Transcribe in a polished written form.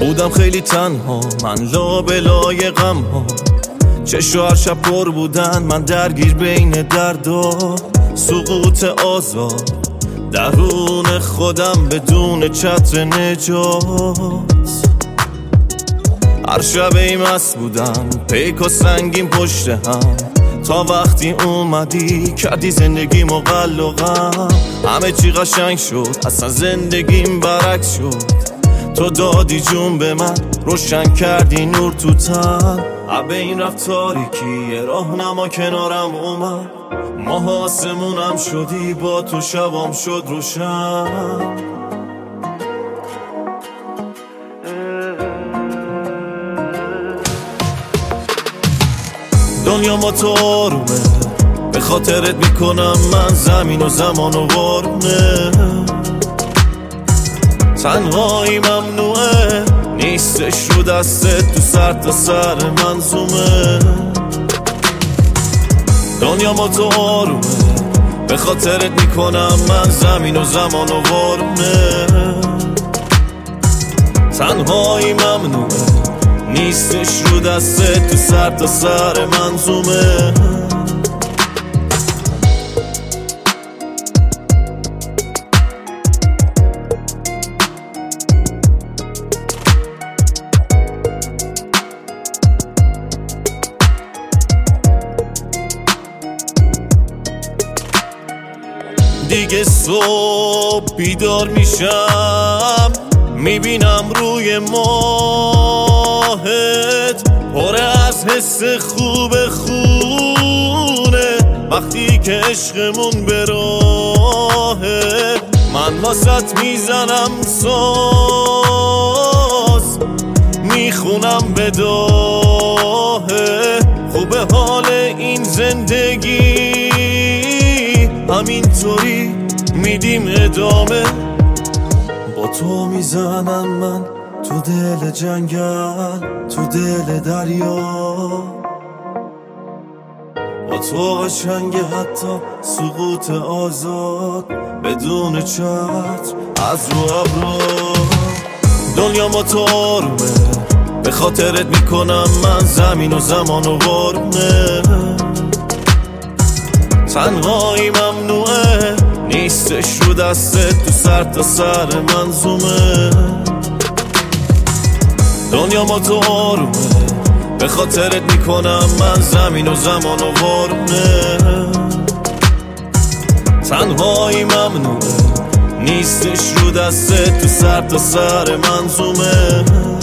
بودم خیلی تنها، من لابلای غم ها، چشم هر شب پر بودن، من درگیر بین دردا، سقوط آزاد درون خودم بدون چتر نجات. هر شب مست بودم، پیک و سنگین پشت هم، تا وقتی اومدی کردی زندگیمو قل و غم. همه چی قشنگ شد، اصلا زندگیم برعکس شد. تو دادی جون به من، روشن کردی نور تو تن. عبه این رفت تاریکی، یه راهنما کنارم اومد. ماه آسمونم شدی، با تو شبام شد روشن. دنیا ما تو آرومه، به خاطرت میکنم من زمین و زمان و وارونه. تنهایی ممنوعه، نیستش رو دستت، تو سر تا سر منظومه. دنیا ما تو آرومه، به خاطرت میکنم من زمین و زمان و وارونه. تنهایی ممنوعه، نیستش رو دستت، تو سر تا سر منظومه. دیگه صبح بیدار میشم، میبینم روی ماهت پره از حس خوب خونه. وقتی که عشقمون به راهه، من واسط میزنم ساز، میخونم به داهه. خوبه حال این زندگی، همینطوری میدیم ادامه. با تو میزنم من تو دل جنگل، تو دل دریا. با تو قشنگه حتی سقوط آزاد، بدون چتر از رو ابرا. دنیا ما تو آرومه، به خاطرت میکنم من زمین و زمان و وارونه. تنهایی ممنوعه، نیستش رو دستت، تو سر تا سر منظومه. دنیا ما تو آرومه، به خاطرت میکنم من زمین و زمان و وارونه. تنهایی ممنوعه، نیستش رو دستت، تو سر تا سر منظومه.